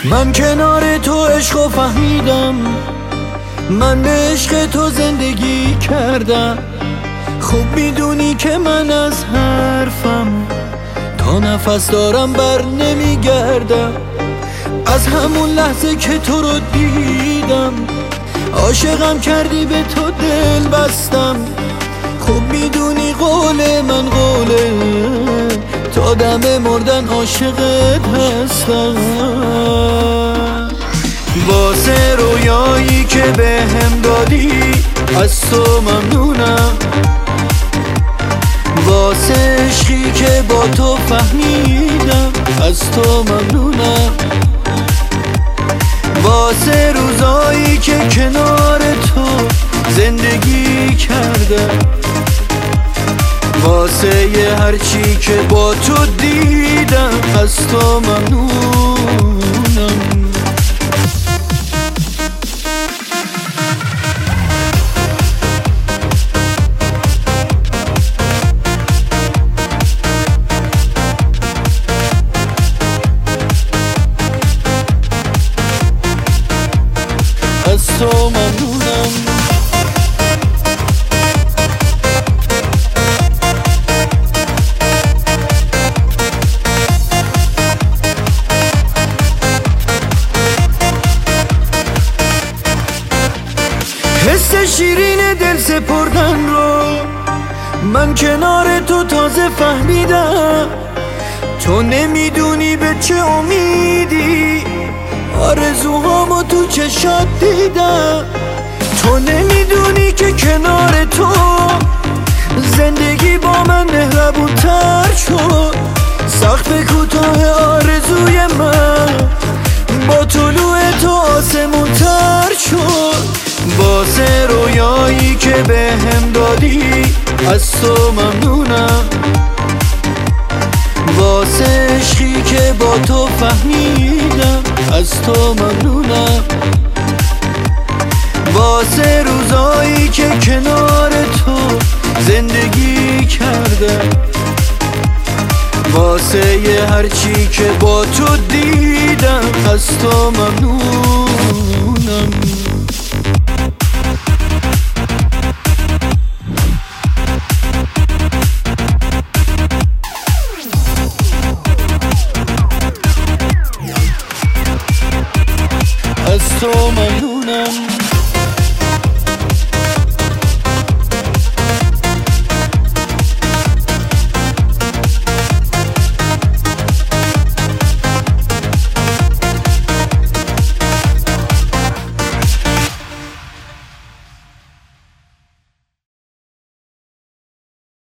من کنار تو عشقو فهمیدم، من به عشق تو زندگی کردم. خوب میدونی که من از حرفم تا نفس دارم بر نمیگردم. از همون لحظه که تو رو دیدم عاشقم کردی، به تو دل بستم. خوب میدونی قول من قوله، تا دم مردن عاشقت هستم. واسه رویایی که بهم دادی از تو ممنونم، واسه عشقی که با تو فهمیدم از تو ممنونم، واسه روزایی که کنار تو زندگی کردم، واسه یه هرچی که با تو دیدم از تو ممنونم. از تو ممنونم. حس شیرین دل سپردن رو من کنار تو تازه فهمیدم. تو نمیدونی به چه امیدی آرزوهامو تو چشات دیدم. تو نمیدونی که کنار تو زندگی با من مهربون‌تر شد. سقف کوتاه آرزوی من با طلوع تو آسمون‌تر شد. واسه رویایی که بهم دادی از تو ممنونم، واسه عشقی که با تو فهمیدم از تو ممنونم، واسه روزایی که کنار تو زندگی کردم، واسه یه هرچی که با تو دیدم از تو ممنونم. از تو ممنونم.